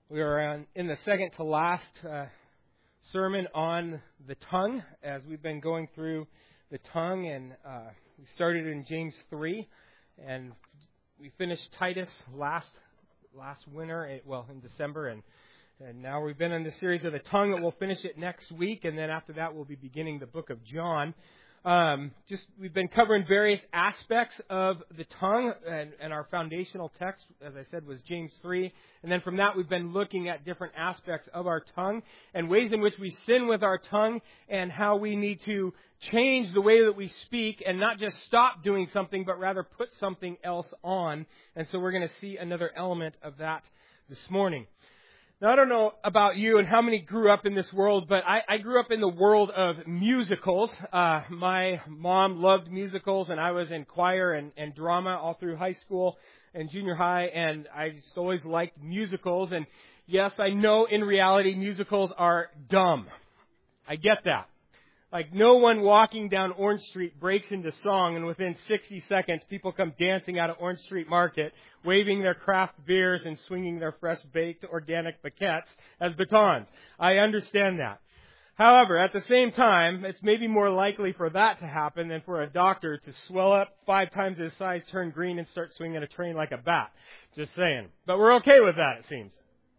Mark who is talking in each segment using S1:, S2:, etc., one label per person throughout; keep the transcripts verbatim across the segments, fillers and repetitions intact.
S1: We are on, in the second to last uh, sermon on the tongue, as we've been going through the tongue, and uh, we started in James three, and we finished Titus last last winter, well, in December, and and now we've been in the series of the tongue, and we'll finish it next week, and then after that we'll be beginning the book of John. Um, just we've been covering various aspects of the tongue, and, and our foundational text, as I said, was James three. And then from that, we've been looking at different aspects of our tongue and ways in which we sin with our tongue, and how we need to change the way that we speak and not just stop doing something, but rather put something else on. And so we're going to see another element of that this morning. Now, I don't know about you and how many grew up in this world, but I, I grew up in the world of musicals. Uh, my mom loved musicals, and I was in choir and, and drama all through high school and junior high, and I just always liked musicals. And yes, I know in reality musicals are dumb. I get that. Like, no one walking down Orange Street breaks into song, and within sixty seconds, people come dancing out of Orange Street Market, waving their craft beers and swinging their fresh-baked organic baguettes as batons. I understand that. However, at the same time, it's maybe more likely for that to happen than for a doctor to swell up five times his size, turn green, and start swinging a train like a bat. Just saying. But we're okay with that, it seems.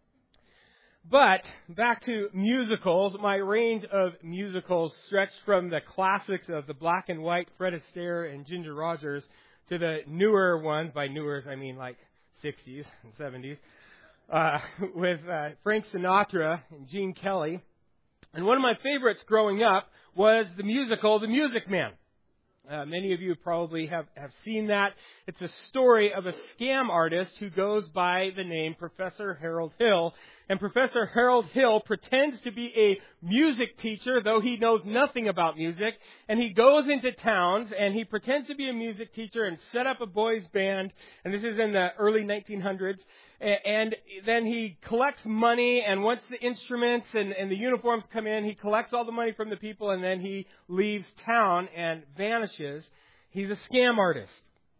S1: But back to musicals, my range of musicals stretched from the classics of the black and white Fred Astaire and Ginger Rogers to the newer ones. By newer, I mean like sixties and seventies, uh, with uh, Frank Sinatra and Gene Kelly. And one of my favorites growing up was the musical The Music Man. Uh, many of you probably have, have seen that. It's a story of a scam artist who goes by the name Professor Harold Hill. And Professor Harold Hill pretends to be a music teacher, though he knows nothing about music. And he goes into towns and he pretends to be a music teacher and set up a boys band. And this is in the early nineteen hundreds. And then he collects money, and once the instruments and, and the uniforms come in, he collects all the money from the people, and then he leaves town and vanishes. He's a scam artist.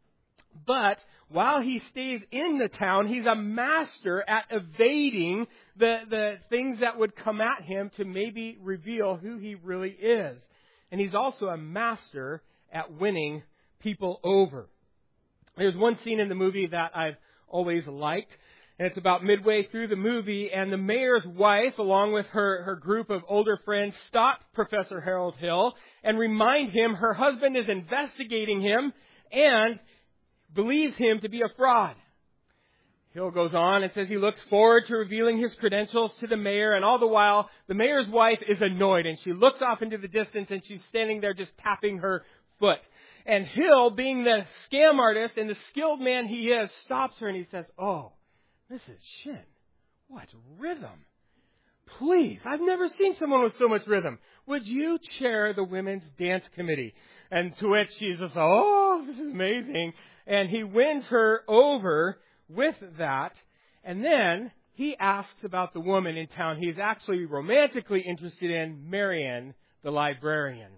S1: But while he stays in the town, he's a master at evading the, the things that would come at him to maybe reveal who he really is. And he's also a master at winning people over. There's one scene in the movie that I've always liked. And it's about midway through the movie, and the mayor's wife, along with her, her group of older friends, stop Professor Harold Hill and remind him her husband is investigating him and believes him to be a fraud. Hill goes on and says he looks forward to revealing his credentials to the mayor, and all the while, the mayor's wife is annoyed, and she looks off into the distance, and she's standing there just tapping her foot. And Hill, being the scam artist and the skilled man he is, stops her and he says, "Oh, Missus Shin, what rhythm. Please, I've never seen someone with so much rhythm. Would you chair the women's dance committee?" And to which she says, "Oh, this is amazing." And he wins her over with that. And then he asks about the woman in town he's actually romantically interested in, Marian, the librarian.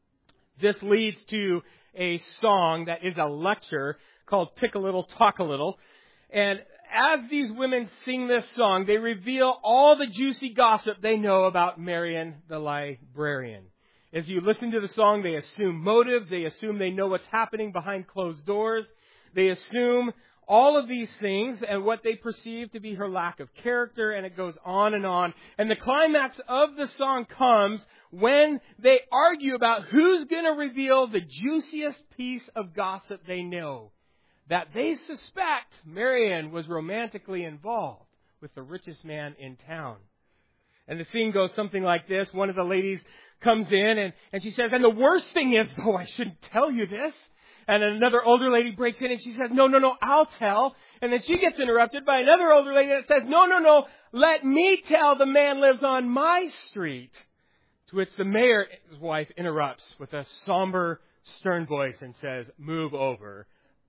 S1: This leads to a song that is a lecture called Pick a Little, Talk a Little. And as these women sing this song, they reveal all the juicy gossip they know about Marian, the librarian. As you listen to the song, they assume motives. They assume they know what's happening behind closed doors. They assume all of these things and what they perceive to be her lack of character, and it goes on and on. And the climax of the song comes when they argue about who's going to reveal the juiciest piece of gossip they know. That they suspect Marian was romantically involved with the richest man in town. And the scene goes something like this. One of the ladies comes in and, and she says, "And the worst thing is, though, I shouldn't tell you this." And another older lady breaks in and she says, "No, no, no, I'll tell." And then she gets interrupted by another older lady that says, "No, no, no, let me tell. The man lives on my street." To which the mayor's wife interrupts with a somber, stern voice and says, "Move over.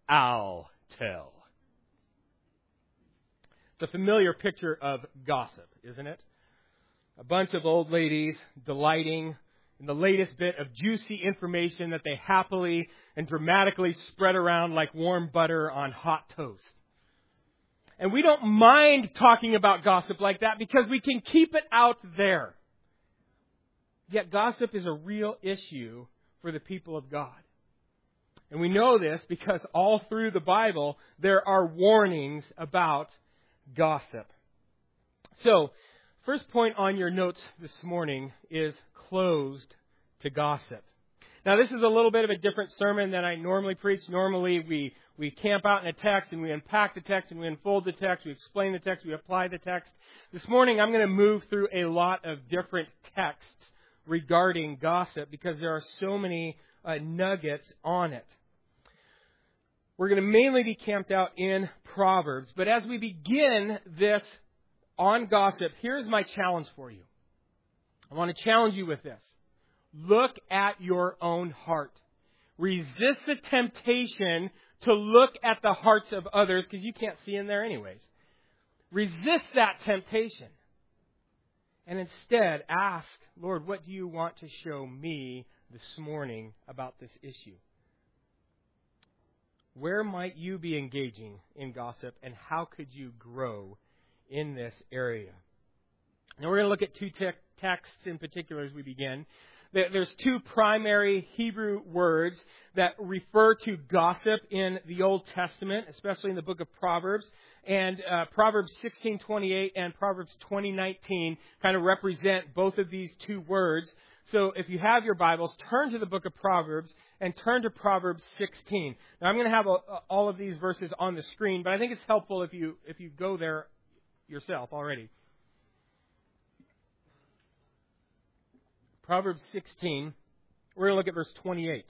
S1: I'll tell." It's a familiar picture of gossip, isn't it? A bunch of old ladies delighting in the latest bit of juicy information that they happily and dramatically spread around like warm butter on hot toast. And we don't mind talking about gossip like that because we can keep it out there. Yet gossip is a real issue for the people of God. And we know this because all through the Bible, there are warnings about gossip. So, first point on your notes this morning is closed to gossip. Now, this is a little bit of a different sermon than I normally preach. Normally, we, we camp out in a text and we unpack the text and we unfold the text, we explain the text, we apply the text. This morning, I'm going to move through a lot of different texts regarding gossip because there are so many uh, nuggets on it. We're going to mainly be camped out in Proverbs. But as we begin this on gossip, here's my challenge for you. I want to challenge you with this. Look at your own heart. Resist the temptation to look at the hearts of others because you can't see in there anyways. Resist that temptation. And instead ask, Lord, what do you want to show me this morning about this issue? Where might you be engaging in gossip and how could you grow in this area? Now we're going to look at two te- texts in particular as we begin. There's two primary Hebrew words that refer to gossip in the Old Testament, especially in the book of Proverbs. And uh, Proverbs sixteen twenty-eight and Proverbs twenty nineteen kind of represent both of these two words. So if you have your Bibles, turn to the book of Proverbs and turn to Proverbs sixteen. Now I'm going to have a, all of these verses on the screen, but I think it's helpful if you if you go there yourself already. Proverbs sixteen, we're going to look at verse twenty-eight.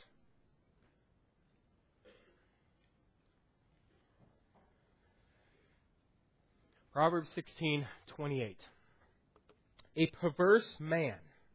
S1: Proverbs sixteen twenty-eight. A perverse man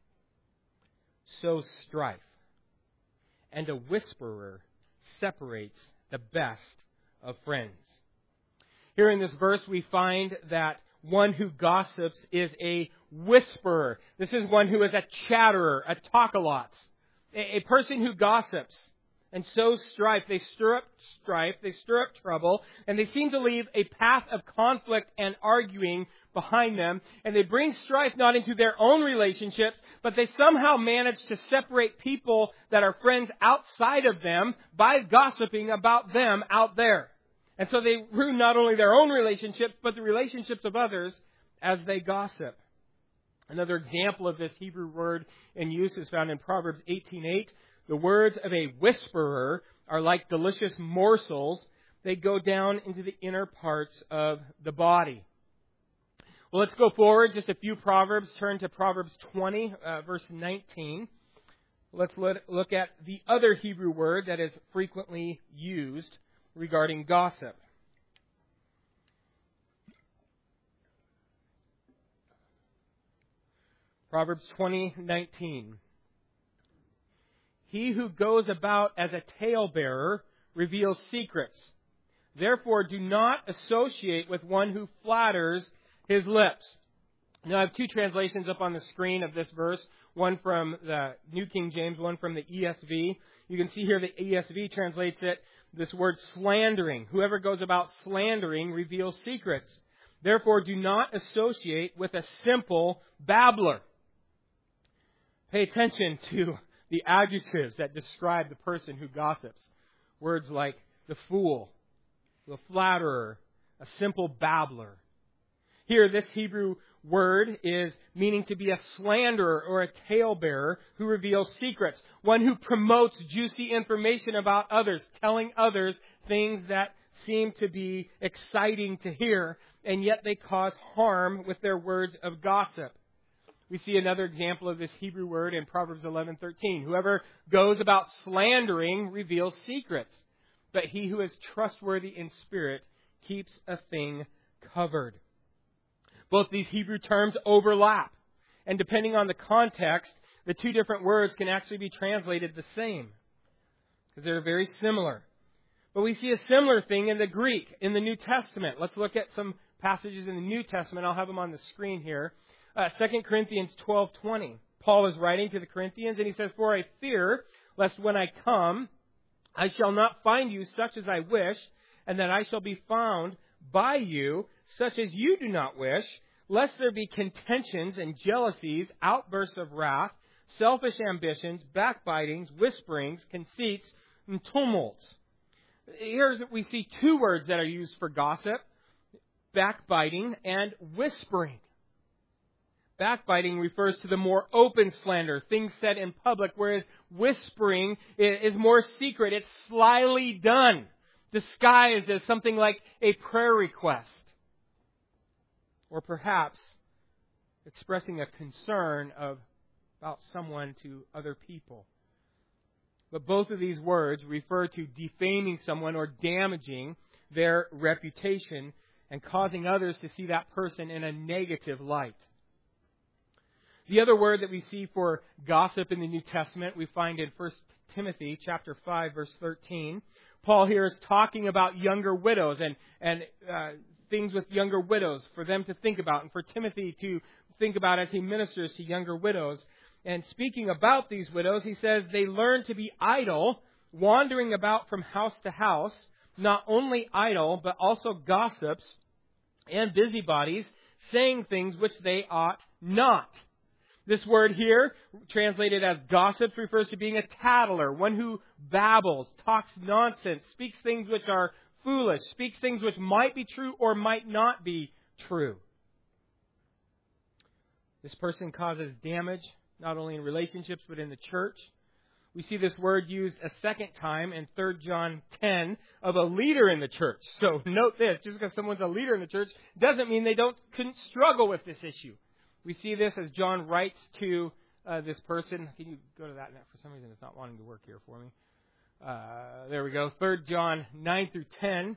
S1: sows strife, and a whisperer separates the best of friends. Here in this verse we find that one who gossips is a whisperer. This is one who is a chatterer, a talk-a-lot. A, a person who gossips and sows strife. They stir up strife, they stir up trouble, and they seem to leave a path of conflict and arguing behind them. And they bring strife not into their own relationships, but they somehow manage to separate people that are friends outside of them by gossiping about them out there. And so they ruin not only their own relationships, but the relationships of others as they gossip. Another example of this Hebrew word in use is found in Proverbs eighteen eight. The words of a whisperer are like delicious morsels. They go down into the inner parts of the body. Well, let's go forward just a few Proverbs. Turn to Proverbs twenty, uh, verse nineteen. Let's look at the other Hebrew word that is frequently used regarding gossip. Proverbs twenty nineteen. He who goes about as a talebearer reveals secrets. Therefore, do not associate with one who flatters his lips. Now, I have two translations up on the screen of this verse. One from the New King James, one from the E S V. You can see here the E S V translates it, this word slandering. Whoever goes about slandering reveals secrets. Therefore, do not associate with a simple babbler. Pay attention to the adjectives that describe the person who gossips. Words like the fool, the flatterer, a simple babbler. Here, this Hebrew word is meaning to be a slanderer or a talebearer who reveals secrets. One who promotes juicy information about others, telling others things that seem to be exciting to hear, and yet they cause harm with their words of gossip. We see another example of this Hebrew word in Proverbs eleven thirteen. Whoever goes about slandering reveals secrets, but he who is trustworthy in spirit keeps a thing covered. Both these Hebrew terms overlap, and depending on the context, the two different words can actually be translated the same, because they're very similar. But we see a similar thing in the Greek, in the New Testament. Let's look at some passages in the New Testament. I'll have them on the screen here. Uh, Second Corinthians twelve twenty. Paul is writing to the Corinthians, and he says, "For I fear, lest when I come, I shall not find you such as I wish, and that I shall be found by you, such as you do not wish, lest there be contentions and jealousies, outbursts of wrath, selfish ambitions, backbitings, whisperings, conceits, and tumults. Here's we see two words that are used for gossip: backbiting and whispering. Backbiting refers to the more open slander, things said in public, whereas whispering is more secret. It's slyly done, disguised as something like a prayer request, or perhaps expressing a concern of about someone to other people. But both of these words refer to defaming someone or damaging their reputation and causing others to see that person in a negative light. The other word that we see for gossip in the New Testament we find in First Timothy chapter five, verse thirteen. Paul here is talking about younger widows and, and uh, things with younger widows for them to think about and for Timothy to think about as he ministers to younger widows. And speaking about these widows, he says they learn to be idle, wandering about from house to house, not only idle, but also gossips and busybodies, saying things which they ought not. This word here, translated as gossips, refers to being a tattler, one who babbles, talks nonsense, speaks things which are foolish, speaks things which might be true or might not be true. This person causes damage, not only in relationships, but in the church. We see this word used a second time in Third John ten of a leader in the church. So note this, just because someone's a leader in the church doesn't mean they don't couldn't struggle with this issue. We see this as John writes to uh, this person. Can you go to that? For some reason, it's not wanting to work here for me. Uh, there we go. Third John nine through ten.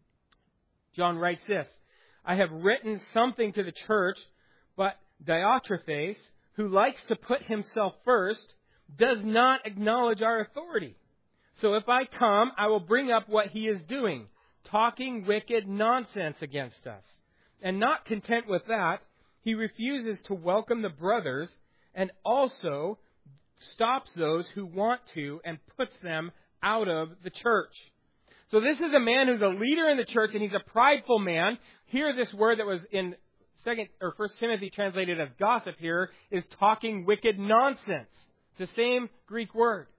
S1: John writes this: I have written something to the church, but Diotrephes, who likes to put himself first, does not acknowledge our authority. So if I come, I will bring up what he is doing, talking wicked nonsense against us. And not content with that, he refuses to welcome the brothers and also stops those who want to and puts them out of the church. So this is a man who's a leader in the church, and he's a prideful man. Here, this word that was in Second or First Timothy translated as gossip here is talking wicked nonsense. It's the same Greek word.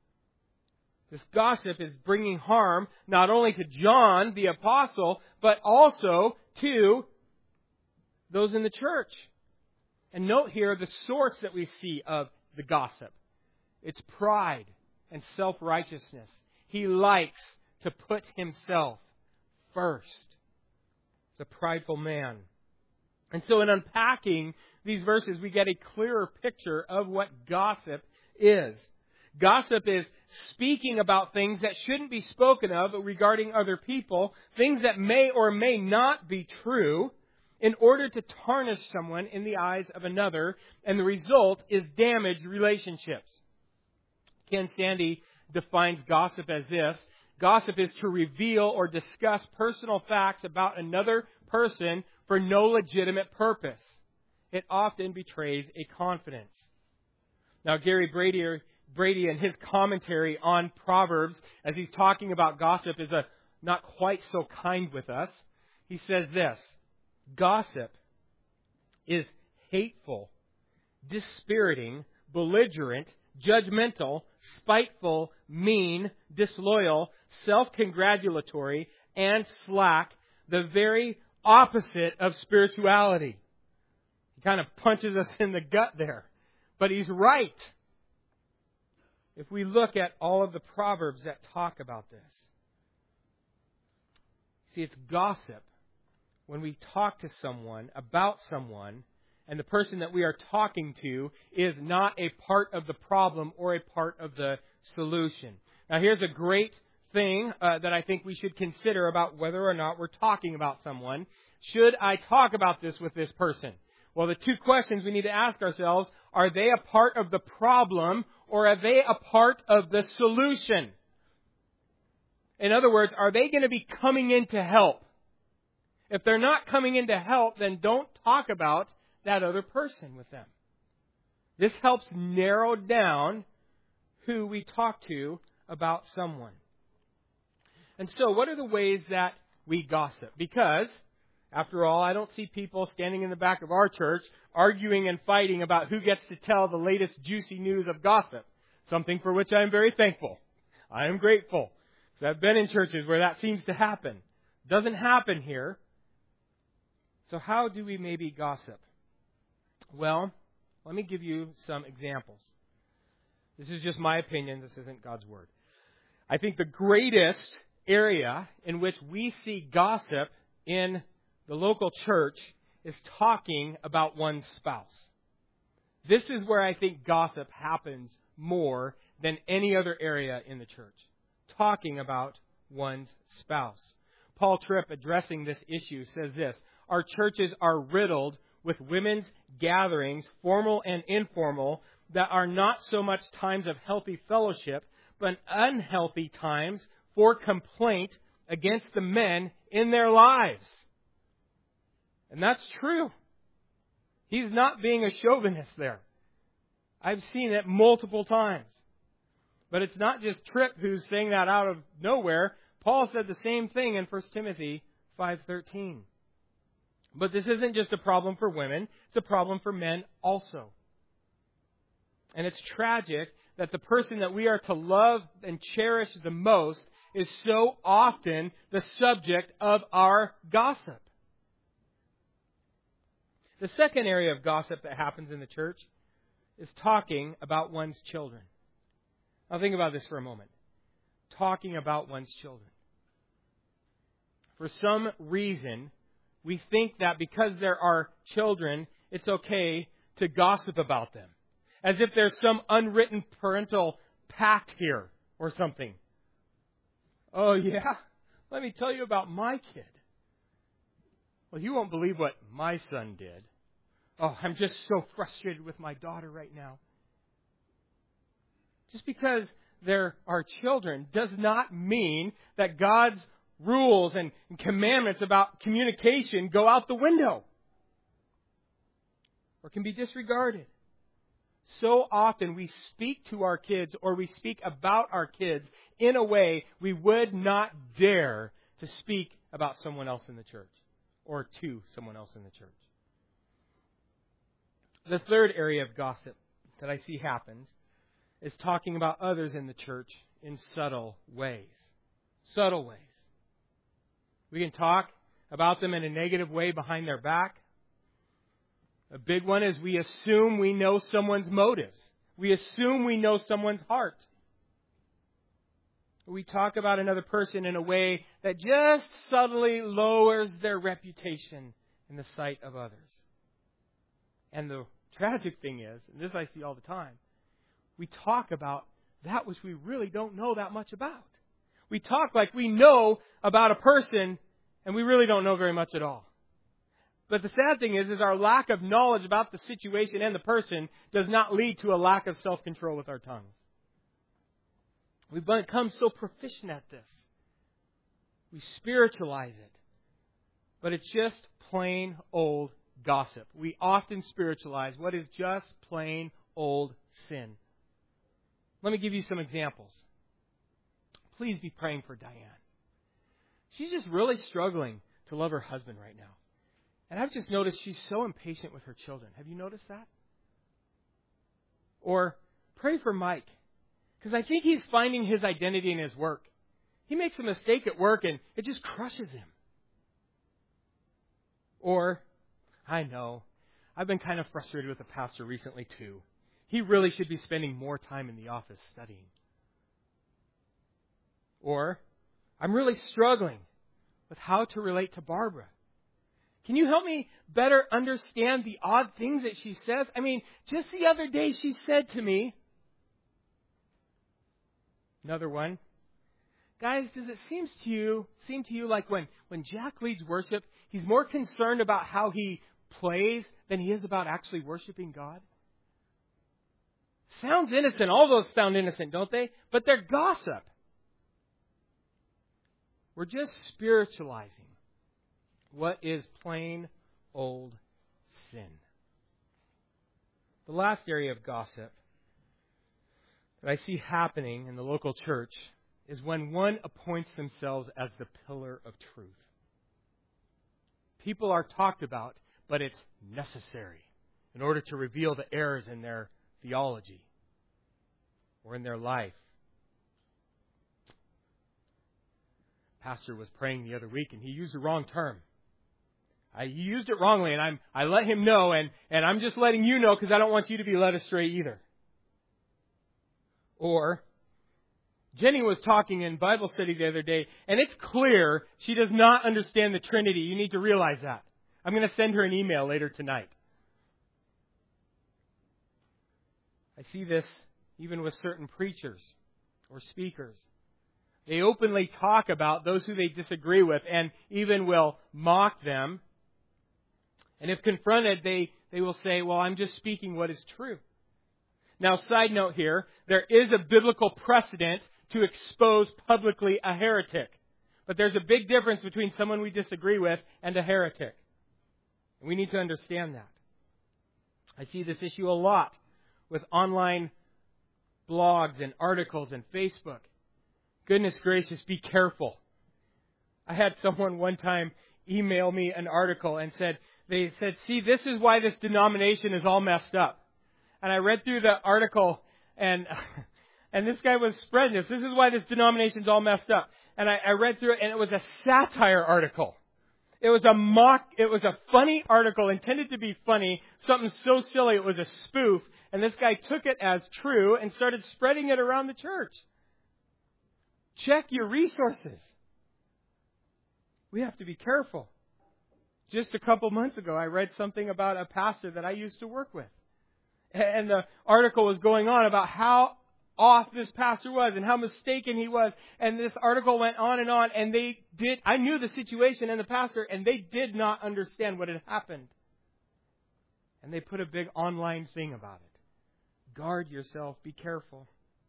S1: This gossip is bringing harm not only to John, the apostle, but also to those in the church. And note here the source that we see of the gossip. It's pride and self-righteousness. He likes to put himself first. It's a prideful man. And so in unpacking these verses, we get a clearer picture of what gossip is. Gossip is speaking about things that shouldn't be spoken of regarding other people, things that may or may not be true, in order to tarnish someone in the eyes of another, and the result is damaged relationships. Ken Sande defines gossip as this: gossip is to reveal or discuss personal facts about another person for no legitimate purpose. It often betrays a confidence. Now, Gary Brady, Brady in his commentary on Proverbs, as he's talking about gossip, is a not quite so kind with us. He says this: gossip is hateful, dispiriting, belligerent, judgmental, spiteful, mean, disloyal, self-congratulatory, and slack, the very opposite of spirituality. He kind of punches us in the gut there. But he's right. If we look at all of the Proverbs that talk about this. See, it's gossip when we talk to someone about someone, and the person that we are talking to is not a part of the problem or a part of the solution. Now, here's a great thing uh, that I think we should consider about whether or not we're talking about someone. Should I talk about this with this person? Well, the two questions we need to ask ourselves: are they a part of the problem or are they a part of the solution? In other words, are they going to be coming in to help? If they're not coming in to help, then don't talk about that other person with them. This helps narrow down who we talk to about someone. And so, what are the ways that we gossip? Because, after all, I don't see people standing in the back of our church arguing and fighting about who gets to tell the latest juicy news of gossip, something for which I am very thankful. I am grateful. Because I've been in churches where that seems to happen. It doesn't happen here. So how do we maybe gossip? Well, let me give you some examples. This is just my opinion. This isn't God's Word. I think the greatest area in which we see gossip in the local church is talking about one's spouse. This is where I think gossip happens more than any other area in the church. Talking about one's spouse. Paul Tripp, addressing this issue, says this: our churches are riddled with women's gatherings, formal and informal, that are not so much times of healthy fellowship, but unhealthy times for complaint against the men in their lives. And that's true. He's not being a chauvinist there. I've seen it multiple times. But it's not just Tripp who's saying that out of nowhere. Paul said the same thing in First Timothy five thirteen. But this isn't just a problem for women. It's a problem for men also. And it's tragic that the person that we are to love and cherish the most is so often the subject of our gossip. The second area of gossip that happens in the church is talking about one's children. Now think about this for a moment. Talking about one's children. For some reason, we think that because there are children, it's okay to gossip about them. As if there's some unwritten parental pact here or something. Oh yeah? Let me tell you about my kid. Well, you won't believe what my son did. Oh, I'm just so frustrated with my daughter right now. Just because there are children does not mean that God's rules and commandments about communication go out the window or can be disregarded. So often we speak to our kids or we speak about our kids in a way we would not dare to speak about someone else in the church or to someone else in the church. The third area of gossip that I see happens is talking about others in the church in subtle ways. Subtle ways. We can talk about them in a negative way behind their back. A big one is we assume we know someone's motives. We assume we know someone's heart. We talk about another person in a way that just subtly lowers their reputation in the sight of others. And the tragic thing is, and this I see all the time, we talk about that which we really don't know that much about. We talk like we know about a person, and we really don't know very much at all. But the sad thing is, is our lack of knowledge about the situation and the person does not lead to a lack of self-control with our tongues. We've become so proficient at this. We spiritualize it. But it's just plain old gossip. We often spiritualize what is just plain old sin. Let me give you some examples. Please be praying for Diane. She's just really struggling to love her husband right now. And I've just noticed she's so impatient with her children. Have you noticed that? Or pray for Mike, because I think he's finding his identity in his work. He makes a mistake at work and it just crushes him. Or, I know, I've been kind of frustrated with the pastor recently too. He really should be spending more time in the office studying. Or, I'm really struggling with how to relate to Barbara. Can you help me better understand the odd things that she says? I mean, just the other day she said to me, another one, guys, does it seem to you seem to you like when, when Jack leads worship, he's more concerned about how he plays than he is about actually worshiping God? Sounds innocent. All those sound innocent, don't they? But they're gossip. We're just spiritualizing what is plain old sin. The last area of gossip that I see happening in the local church is when one appoints themselves as the pillar of truth. People are talked about, but it's necessary in order to reveal the errors in their theology or in their life. Pastor was praying the other week, and he used the wrong term. I, he used it wrongly, and I'm, I let him know, and, and I'm just letting you know because I don't want you to be led astray either. Or, Jenny was talking in Bible study the other day, and it's clear she does not understand the Trinity. You need to realize that. I'm going to send her an email later tonight. I see this even with certain preachers or speakers. They openly talk about those who they disagree with and even will mock them. And if confronted, they, they will say, well, I'm just speaking what is true. Now, side note here, there is a biblical precedent to expose publicly a heretic. But there's a big difference between someone we disagree with and a heretic. And we need to understand that. I see this issue a lot with online blogs and articles and Facebook. Goodness gracious, be careful. I had someone one time email me an article and said, they said, see, this is why this denomination is all messed up. And I read through the article and and this guy was spreading this. This is why this denomination's all messed up. And I, I read through it, and it was a satire article. It was a mock, it was a funny article intended to be funny, something so silly it was a spoof. And this guy took it as true and started spreading it around the church. Check your resources. We have to be careful. Just a couple months ago, I read something about a pastor that I used to work with. And the article was going on about how off this pastor was and how mistaken he was. And this article went on and on. And they did, I knew the situation and the pastor, and they did not understand what had happened. And they put a big online thing about it. Guard yourself. Be careful.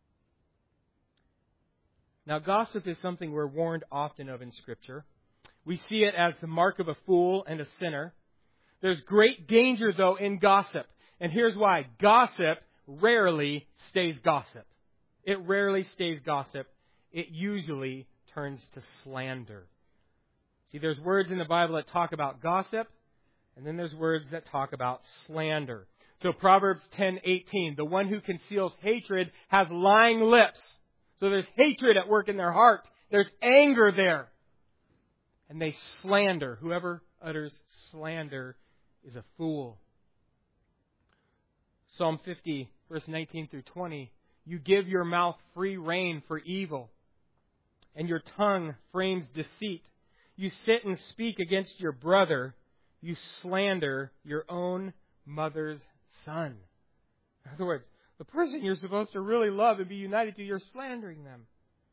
S1: Now, gossip is something we're warned often of in Scripture. We see it as the mark of a fool and a sinner. There's great danger, though, in gossip. And here's why. Gossip rarely stays gossip. It rarely stays gossip. It usually turns to slander. See, there's words in the Bible that talk about gossip, and then there's words that talk about slander. So Proverbs ten eighteen, the one who conceals hatred has lying lips. So there's hatred at work in their heart. There's anger there. And they slander. Whoever utters slander is a fool. Psalm fifty, verse nineteen through twenty. You give your mouth free rein for evil, and your tongue frames deceit. You sit and speak against your brother. You slander your own mother's son. In other words, the person you're supposed to really love and be united to, you're slandering them.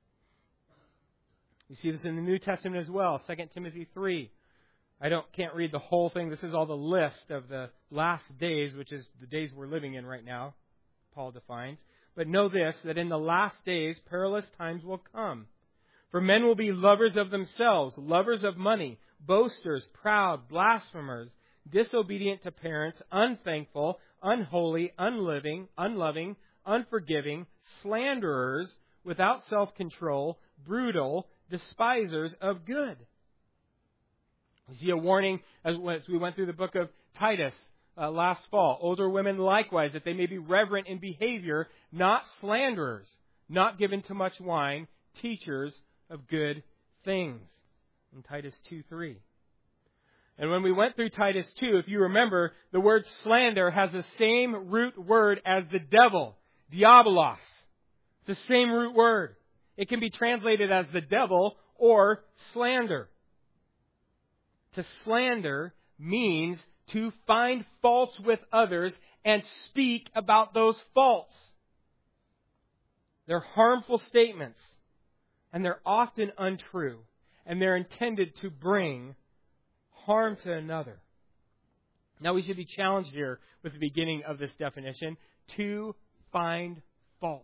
S1: You see this in the New Testament as well. Second Timothy three. I don't can't read the whole thing. This is all the list of the last days, which is the days we're living in right now, Paul defines. But know this, that in the last days, perilous times will come. For men will be lovers of themselves, lovers of money, boasters, proud, blasphemers, disobedient to parents, unthankful, unholy, unliving, unloving, unforgiving, slanderers, without self-control, brutal, despisers of good. We see a warning as we went through the book of Titus uh, last fall. Older women likewise, that they may be reverent in behavior, not slanderers, not given to much wine, teachers of good things. In Titus two three. And when we went through Titus two, if you remember, the word slander has the same root word as the devil, diabolos. It's the same root word. It can be translated as the devil or slander. To slander means to find faults with others and speak about those faults. They're harmful statements, and they're often untrue, and they're intended to bring harm to another. Now we should be challenged here with the beginning of this definition to find faults.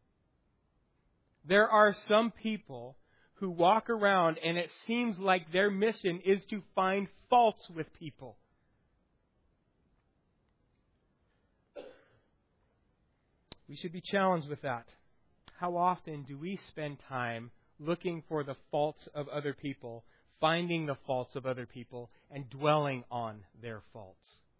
S1: There are some people who walk around and it seems like their mission is to find faults with people. We should be challenged with that. How often do we spend time looking for the faults of other people, finding the faults of other people and dwelling on their faults.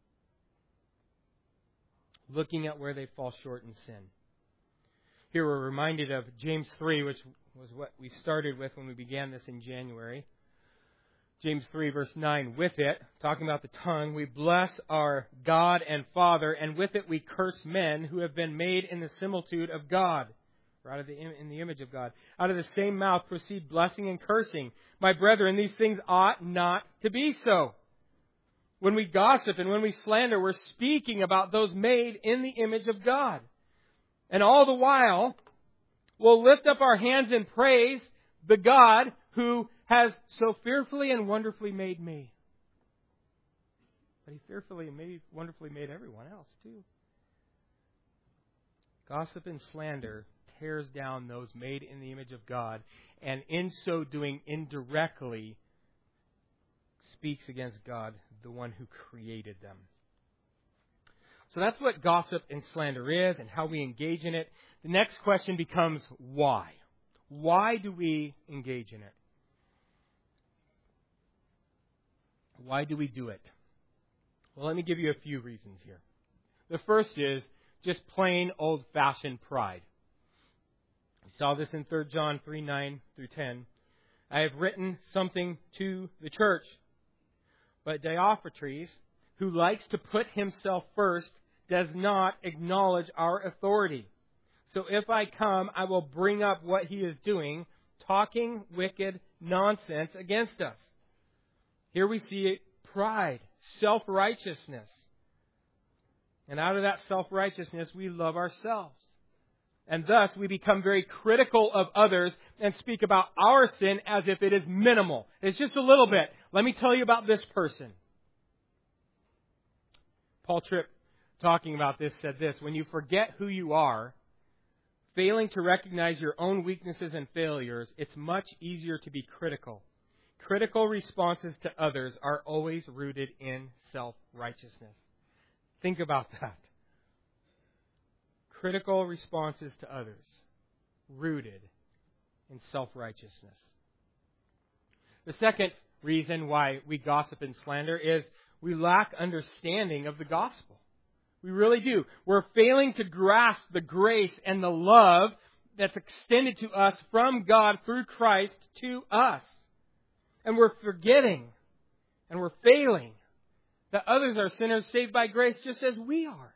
S1: Looking at where they fall short in sin. Here we're reminded of James three, which was what we started with when we began this in January. James three, verse nine, with it, talking about the tongue, we bless our God and Father, and with it we curse men who have been made in the similitude of God, or out of the, in the image of God. Out of the same mouth proceed blessing and cursing. My brethren, these things ought not to be so. When we gossip and when we slander, we're speaking about those made in the image of God. And all the while, we'll lift up our hands in praise the God who has so fearfully and wonderfully made me. But He fearfully and made, wonderfully made everyone else too. Gossip and slander tears down those made in the image of God, and in so doing indirectly speaks against God, the one who created them. So that's what gossip and slander is and how we engage in it. The next question becomes why? Why do we engage in it? Why do we do it? Well, let me give you a few reasons here. The first is just plain old-fashioned pride. We saw this in Third John three, nine through ten. I have written something to the church, but Diotrephes, who likes to put himself first, does not acknowledge our authority. So if I come, I will bring up what he is doing, talking wicked nonsense against us. Here we see pride, self-righteousness. And out of that self-righteousness, we love ourselves. And thus, we become very critical of others and speak about our sin as if it is minimal. It's just a little bit. Let me tell you about this person. Paul Tripp, talking about this, said this: when you forget who you are, failing to recognize your own weaknesses and failures, it's much easier to be critical. Critical responses to others are always rooted in self-righteousness. Think about that. Critical responses to others, rooted in self-righteousness. The second reason why we gossip and slander is we lack understanding of the gospel. We really do. We're failing to grasp the grace and the love that's extended to us from God through Christ to us. And we're forgetting and we're failing that others are sinners saved by grace just as we are.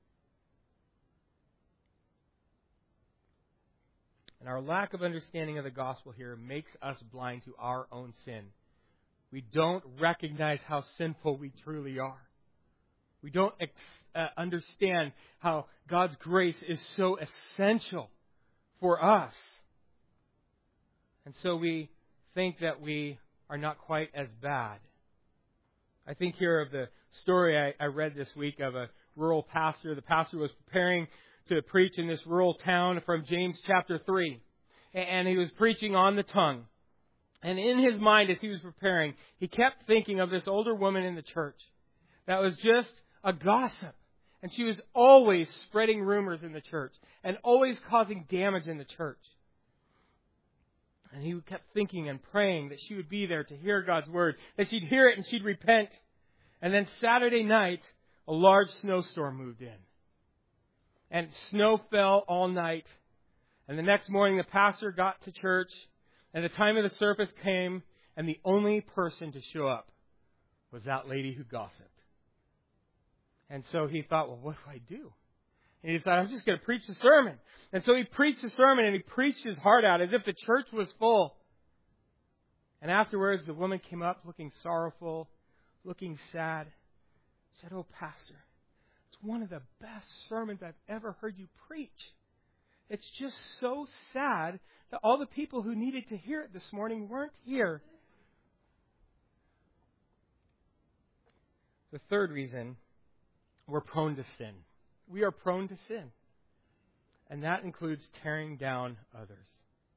S1: And our lack of understanding of the gospel here makes us blind to our own sin. We don't recognize how sinful we truly are. We don't ex- uh, understand how God's grace is so essential for us. And so we think that we are not quite as bad. I think here of the story I, I read this week of a rural pastor. The pastor was preparing to preach in this rural town from James chapter three. And he was preaching on the tongue. And in his mind, as he was preparing, he kept thinking of this older woman in the church that was just a gossip. And she was always spreading rumors in the church and always causing damage in the church. And he kept thinking and praying that she would be there to hear God's word, that she'd hear it and she'd repent. And then Saturday night, a large snowstorm moved in. And snow fell all night. And the next morning, the pastor got to church, and the time of the service came, and the only person to show up was that lady who gossiped. And so he thought, well, what do I do? And he decided, I'm just going to preach the sermon. And so he preached the sermon, and he preached his heart out as if the church was full. And afterwards, the woman came up looking sorrowful, looking sad. Said, oh, pastor, it's one of the best sermons I've ever heard you preach. It's just so sad that all the people who needed to hear it this morning weren't here. The third reason, we're prone to sin. We are prone to sin. And that includes tearing down others.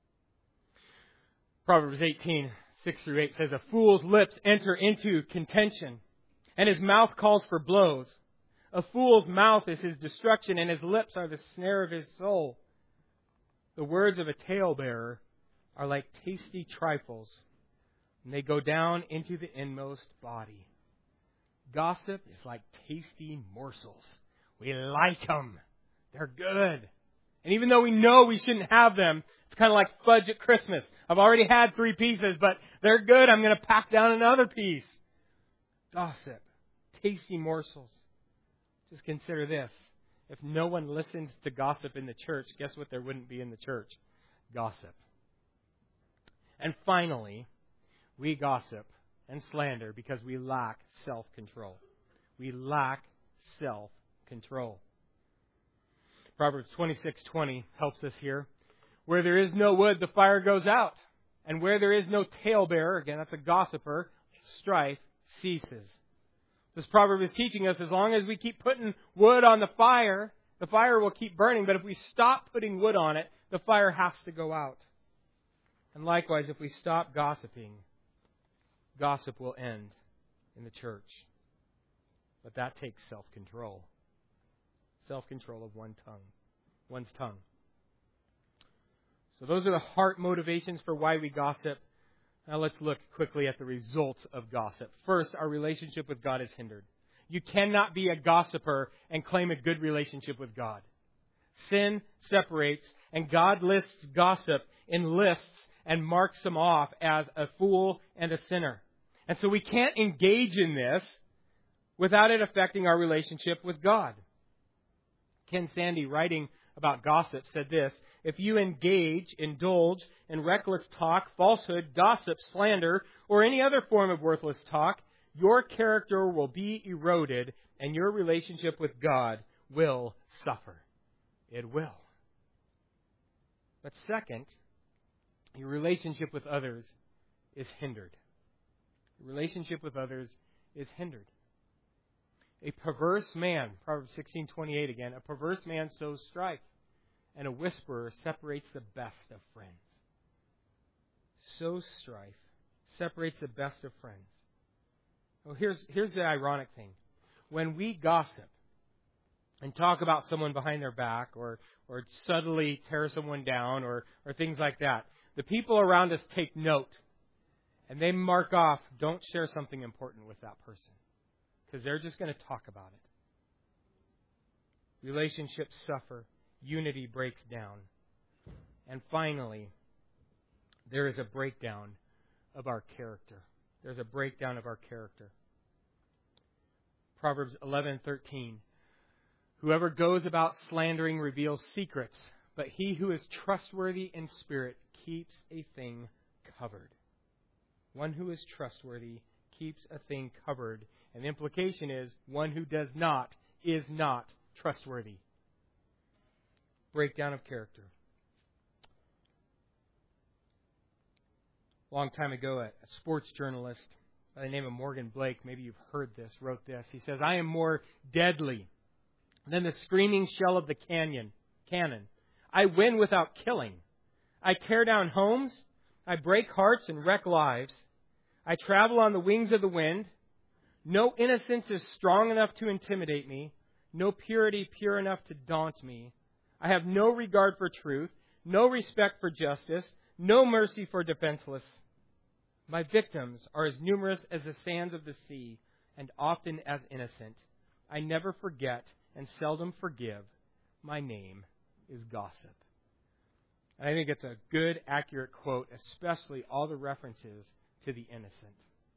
S1: Proverbs eighteen, six through eight says, a fool's lips enter into contention, and his mouth calls for blows. A fool's mouth is his destruction, and his lips are the snare of his soul. The words of a talebearer are like tasty trifles, and they go down into the inmost body. Gossip is like tasty morsels. We like them. They're good. And even though we know we shouldn't have them, it's kind of like fudge at Christmas. I've already had three pieces, but they're good. I'm going to pack down another piece. Gossip. Tasty morsels. Just consider this. If no one listened to gossip in the church, guess what there wouldn't be in the church? Gossip. And finally, we gossip and slander because we lack self-control. We lack self-control. Proverbs twenty-six twenty helps us here. Where there is no wood, the fire goes out. And where there is no talebearer, again, that's a gossiper, strife ceases. This proverb is teaching us as long as we keep putting wood on the fire, the fire will keep burning. But if we stop putting wood on it, the fire has to go out. And likewise, if we stop gossiping, gossip will end in the church. But that takes self-control. Self-control of one tongue, one's tongue. So those are the heart motivations for why we gossip. Now let's look quickly at the results of gossip. First, our relationship with God is hindered. You cannot be a gossiper and claim a good relationship with God. Sin separates, and God lists gossip in lists and marks them off as a fool and a sinner. And so we can't engage in this without it affecting our relationship with God. Ken Sande, writing about gossip, said this: if you engage, indulge in reckless talk, falsehood, gossip, slander, or any other form of worthless talk, your character will be eroded and your relationship with God will suffer. It will. But second, your relationship with others is hindered. Your relationship with others is hindered. A perverse man, Proverbs sixteen twenty-eight again, a perverse man sows strife, and a whisperer separates the best of friends. Sows strife, separates the best of friends. Well, here's, here's the ironic thing. When we gossip and talk about someone behind their back, or, or subtly tear someone down, or, or things like that, the people around us take note, and they mark off, don't share something important with that person, because they're just going to talk about it. Relationships suffer. Unity breaks down. And finally, there is a breakdown of our character. There's a breakdown of our character. Proverbs eleven thirteen. Whoever goes about slandering reveals secrets, but he who is trustworthy in spirit keeps a thing covered. One who is trustworthy keeps a thing covered. And the implication is, one who does not is not trustworthy. Breakdown of character. A long time ago, a sports journalist by the name of Morgan Blake, maybe you've heard this, wrote this. He says, I am more deadly than the screaming shell of the canyon, cannon. I win without killing. I tear down homes. I break hearts and wreck lives. I travel on the wings of the wind. No innocence is strong enough to intimidate me. No purity pure enough to daunt me. I have no regard for truth, no respect for justice, no mercy for defenseless. My victims are as numerous as the sands of the sea, and often as innocent. I never forget and seldom forgive. My name is gossip. And I think it's a good, accurate quote, especially all the references to the innocent.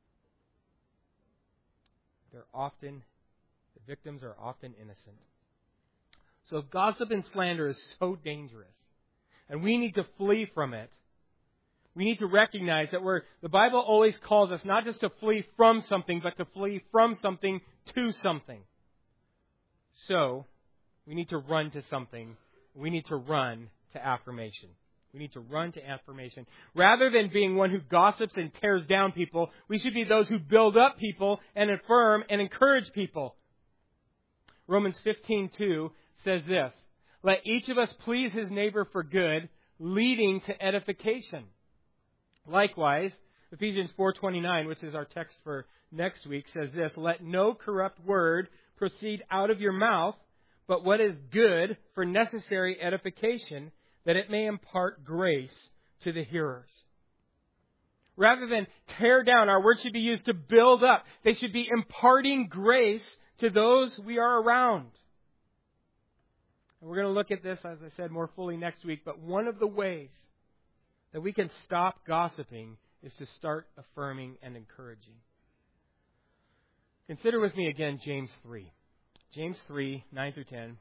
S1: They're often, the victims are often innocent. So if gossip and slander is so dangerous, and we need to flee from it, we need to recognize that we're, the Bible always calls us not just to flee from something, but to flee from something to something. So, we need to run to something. We need to run to affirmation. We need to run to affirmation. Rather than being one who gossips and tears down people, we should be those who build up people and affirm and encourage people. Romans fifteen two says this, let each of us please his neighbor for good, leading to edification. Likewise, Ephesians four twenty-nine, which is our text for next week, says this, let no corrupt word proceed out of your mouth, but what is good for necessary edification, that it may impart grace to the hearers. Rather than tear down, our words should be used to build up. They should be imparting grace to those we are around. And we're going to look at this, as I said, more fully next week. But one of the ways that we can stop gossiping is to start affirming and encouraging. Consider with me again James three. James three, nine through ten.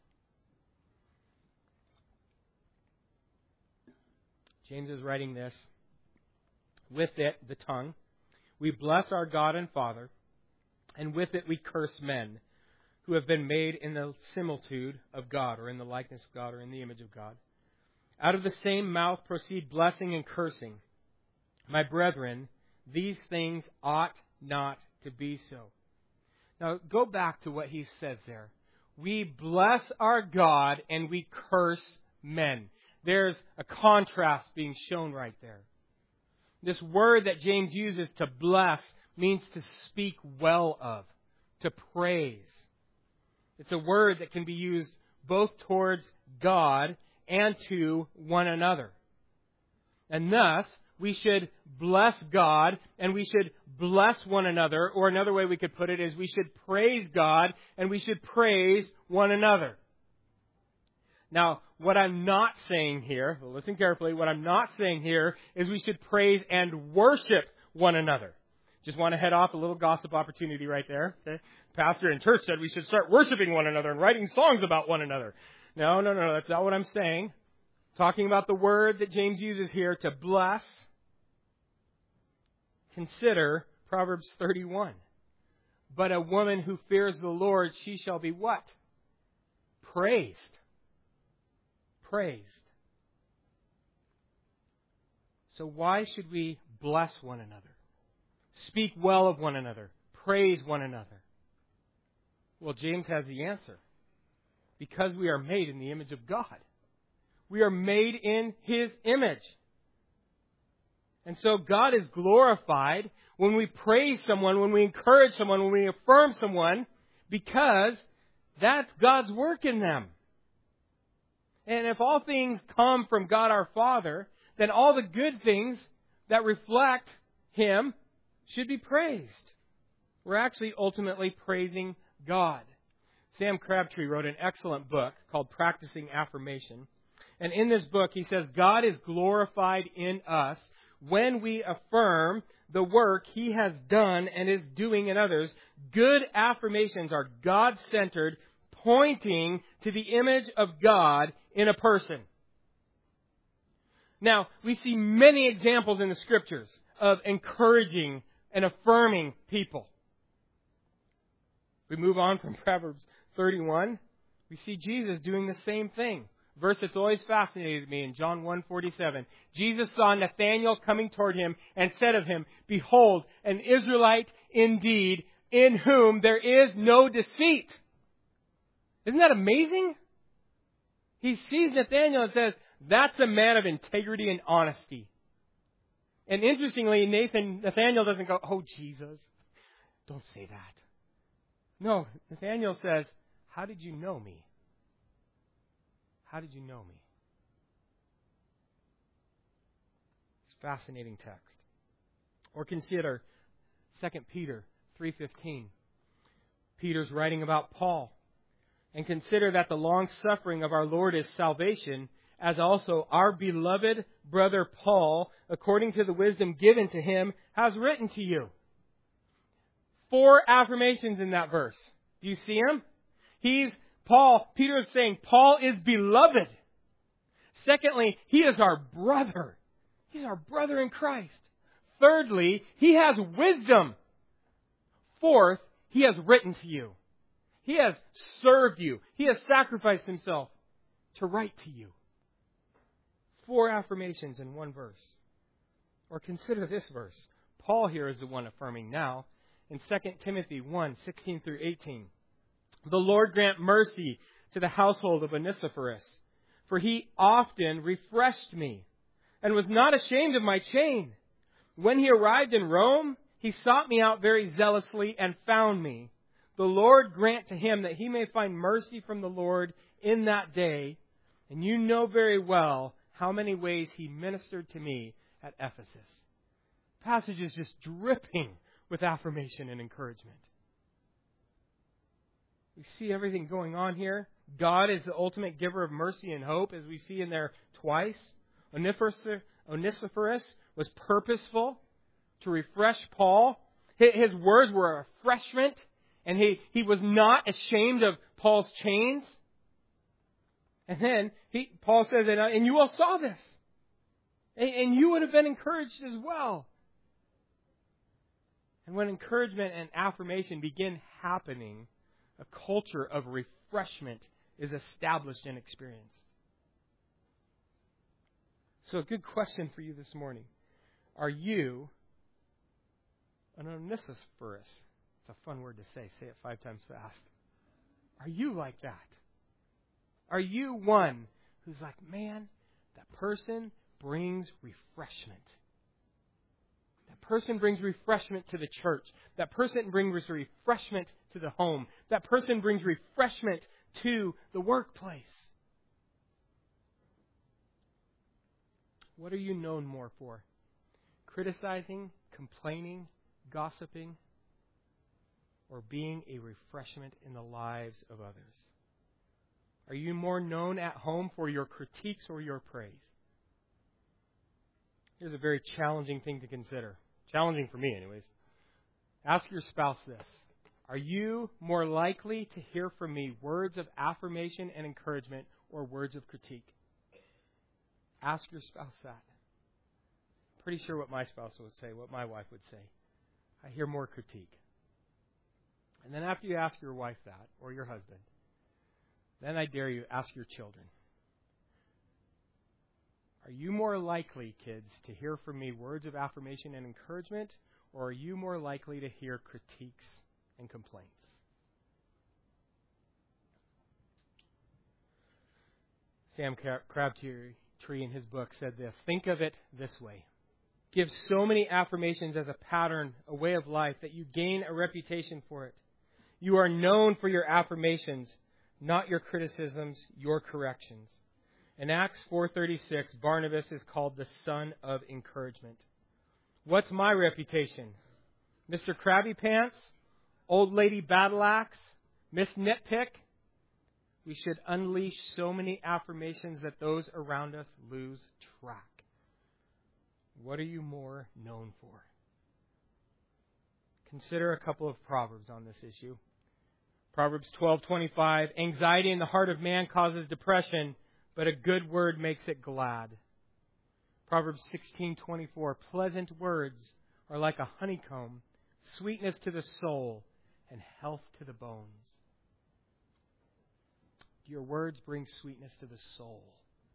S1: James is writing this. With it, the tongue, we bless our God and Father, and with it we curse men who have been made in the similitude of God, or in the likeness of God, or in the image of God. Out of the same mouth proceed blessing and cursing. My brethren, these things ought not to be so. Now, go back to what he says there. We bless our God and we curse men. There's a contrast being shown right there. This word that James uses, to bless, means to speak well of, to praise. It's a word that can be used both towards God and to one another. And thus, we should bless God and we should bless one another. Or another way we could put it is we should praise God and we should praise one another. Now, what I'm not saying here, well, listen carefully, what I'm not saying here is we should praise and worship one another. Just want to head off a little gossip opportunity right there. Okay? Pastor in church said we should start worshiping one another and writing songs about one another. No, no, no, that's not what I'm saying. Talking about the word that James uses here, to bless. Consider Proverbs thirty-one. But a woman who fears the Lord, she shall be what? Praised. Praised. So why should we bless one another? Speak well of one another. Praise one another. Well, James has the answer. Because we are made in the image of God. We are made in His image. And so God is glorified when we praise someone, when we encourage someone, when we affirm someone, because that's God's work in them. And if all things come from God our Father, then all the good things that reflect Him should be praised. We're actually ultimately praising God. Sam Crabtree wrote an excellent book called Practicing Affirmation. And in this book, he says, God is glorified in us when we affirm the work He has done and is doing in others. Good affirmations are God-centered, pointing to the image of God in a person. Now, we see many examples in the Scriptures of encouraging and affirming people. We move on from Proverbs thirty-one. We see Jesus doing the same thing. Verse that's always fascinated me in John one forty-seven. Jesus saw Nathanael coming toward him and said of him, Behold, an Israelite indeed, in whom there is no deceit. Isn't that amazing? He sees Nathanael and says, that's a man of integrity and honesty. And interestingly, Nathan, Nathanael doesn't go, oh, Jesus, don't say that. No, Nathanael says, how did you know me? How did you know me? It's a fascinating text. Or consider Second Peter three fifteen. Peter's writing about Paul. And consider that the long suffering of our Lord is salvation, as also our beloved brother Paul, according to the wisdom given to him, has written to you. Four affirmations in that verse. Do you see them? He's Paul, Peter is saying, Paul is beloved. Secondly, he is our brother. He's our brother in Christ. Thirdly, he has wisdom. Fourth, he has written to you. He has served you. He has sacrificed himself to write to you. Four affirmations in one verse. Or consider this verse. Paul here is the one affirming now in Second Timothy one, sixteen through eighteen. The Lord grant mercy to the household of Onesiphorus, for he often refreshed me and was not ashamed of my chain. When he arrived in Rome, he sought me out very zealously and found me. The Lord grant to him that he may find mercy from the Lord in that day. And you know very well how many ways he ministered to me at Ephesus. passage is just dripping with affirmation and encouragement. We see everything going on here. God is the ultimate giver of mercy and hope, as we see in there twice. Onesiphorus was purposeful to refresh Paul. His words were a refreshment, and he, he was not ashamed of Paul's chains. And then he, Paul says, and, and you all saw this. And, and you would have been encouraged as well. And when encouragement and affirmation begin happening, a culture of refreshment is established and experienced. So a good question for you this morning. Are you an Onesiphorus? It's a fun word to say. Say it five times fast. Are you like that? Are you one who's like, man, that person brings refreshment. That person brings refreshment to the church. That person brings refreshment to the home. That person brings refreshment to the workplace. What are you known more for? Criticizing, complaining, gossiping, or being a refreshment in the lives of others? Are you more known at home for your critiques or your praise? Here's a very challenging thing to consider. Challenging for me, anyways. Ask your spouse this. Are you more likely to hear from me words of affirmation and encouragement or words of critique? Ask your spouse that. Pretty sure what my spouse would say, what my wife would say. I hear more critique. And then after you ask your wife that, or your husband, then I dare you, ask your children. Are you more likely, kids, to hear from me words of affirmation and encouragement, or are you more likely to hear critiques and complaints? Sam Crabtree in his book said this. Think of it this way. Give so many affirmations as a pattern, a way of life, that you gain a reputation for it. You are known for your affirmations, not your criticisms, your corrections. In Acts four thirty-six, Barnabas is called the son of encouragement. What's my reputation? Mister Krabby Pants? Old Lady Battle Axe? Miss Nitpick? We should unleash so many affirmations that those around us lose track. What are you more known for? Consider a couple of proverbs on this issue. Proverbs twelve twenty-five, anxiety in the heart of man causes depression, but a good word makes it glad. Proverbs sixteen twenty-four, pleasant words are like a honeycomb, sweetness to the soul and health to the bones. Do your words bring sweetness to the soul?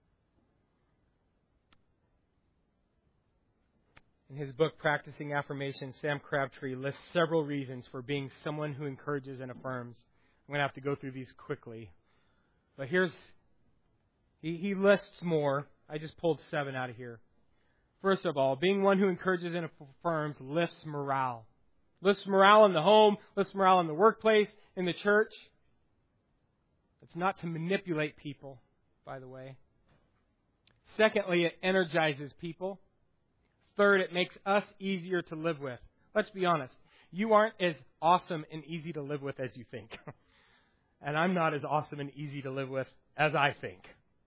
S1: In his book, Practicing Affirmation, Sam Crabtree lists several reasons for being someone who encourages and affirms. I'm going to have to go through these quickly. But here's, he, he lists more. I just pulled seven out of here. First of all, being one who encourages and affirms lifts morale. Lifts morale in the home, lifts morale in the workplace, in the church. It's not to manipulate people, by the way. Secondly, it energizes people. Third, it makes us easier to live with. Let's be honest. You aren't as awesome and easy to live with as you think. And I'm not as awesome and easy to live with as I think.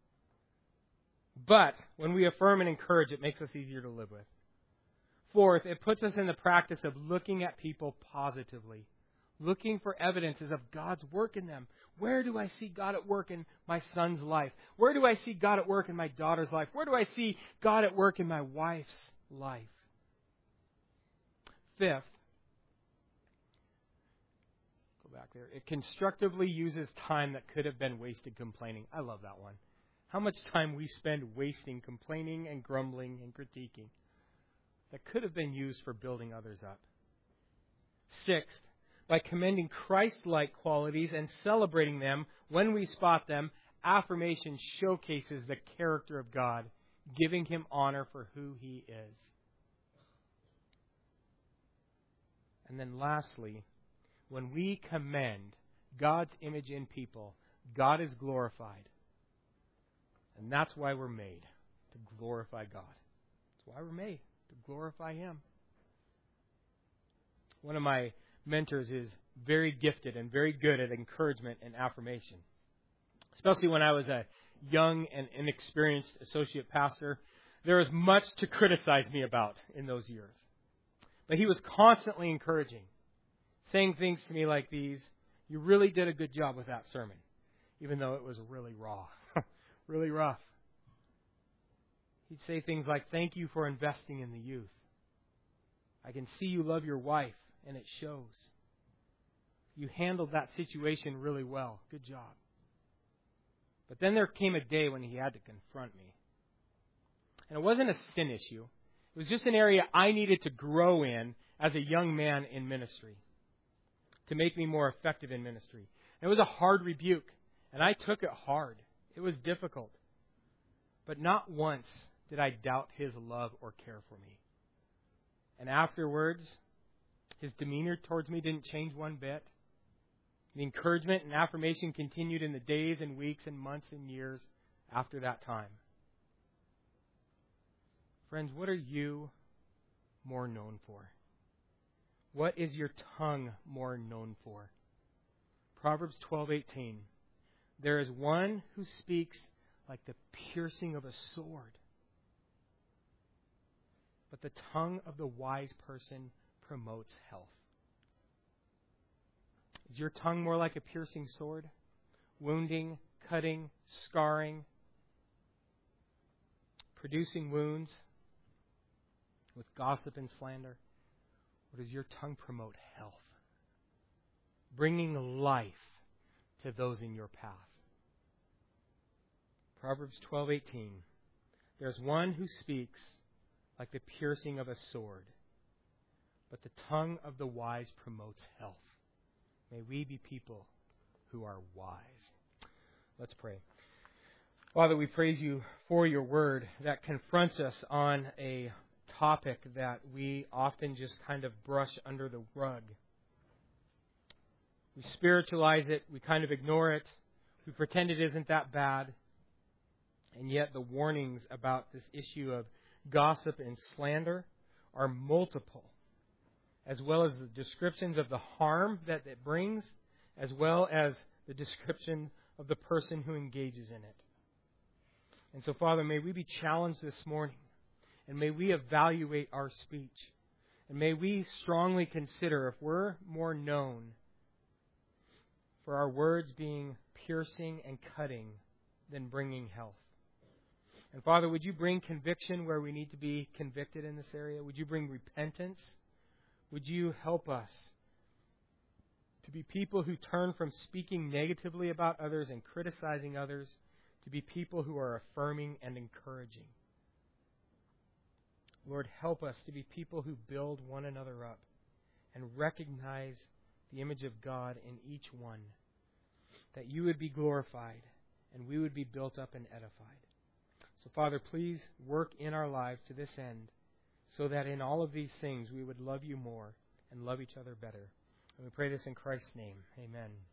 S1: But when we affirm and encourage, it makes us easier to live with. Fourth, it puts us in the practice of looking at people positively. Looking for evidences of God's work in them. Where do I see God at work in my son's life? Where do I see God at work in my daughter's life? Where do I see God at work in my wife's life? Fifth, go back there. It constructively uses time that could have been wasted complaining. I love that one. How much time we spend wasting complaining and grumbling and critiquing that could have been used for building others up. Sixth, by commending Christ-like qualities and celebrating them when we spot them, affirmation showcases the character of God, giving Him honor for who He is. And then lastly, when we commend God's image in people, God is glorified. And that's why we're made, to glorify God. That's why we're made, to glorify Him. One of my mentors is very gifted and very good at encouragement and affirmation. Especially when I was a young and inexperienced associate pastor, there was much to criticize me about in those years. But he was constantly encouraging, saying things to me like these: "You really did a good job with that sermon," even though it was really raw, really rough. He'd say things like, "Thank you for investing in the youth. I can see you love your wife, and it shows. You handled that situation really well. Good job." But then there came a day when he had to confront me. And it wasn't a sin issue. It was just an area I needed to grow in as a young man in ministry, to make me more effective in ministry. And it was a hard rebuke, and I took it hard. It was difficult. But not once did I doubt his love or care for me. And afterwards, his demeanor towards me didn't change one bit. The encouragement and affirmation continued in the days and weeks and months and years after that time. Friends, what are you more known for? What is your tongue more known for? Proverbs twelve eighteen. There is one who speaks like the piercing of a sword, but the tongue of the wise person promotes health. Is your tongue more like a piercing sword? Wounding, cutting, scarring, producing wounds with gossip and slander? Or does your tongue promote health? Bringing life to those in your path. Proverbs twelve eighteen. There's one who speaks like the piercing of a sword, but the tongue of the wise promotes health. May we be people who are wise. Let's pray. Father, we praise you for your word that confronts us on a topic that we often just kind of brush under the rug. We spiritualize it. We kind of ignore it. We pretend it isn't that bad. And yet the warnings about this issue of gossip and slander are multiple, as well as the descriptions of the harm that it brings, as well as the description of the person who engages in it. And so, Father, may we be challenged this morning, and may we evaluate our speech, and may we strongly consider if we're more known for our words being piercing and cutting than bringing health. And Father, would you bring conviction where we need to be convicted in this area? Would you bring repentance? Would you help us to be people who turn from speaking negatively about others and criticizing others to be people who are affirming and encouraging? Lord, help us to be people who build one another up and recognize the image of God in each one, that you would be glorified and we would be built up and edified. So, Father, please work in our lives to this end so that in all of these things we would love you more and love each other better. And we pray this in Christ's name. Amen.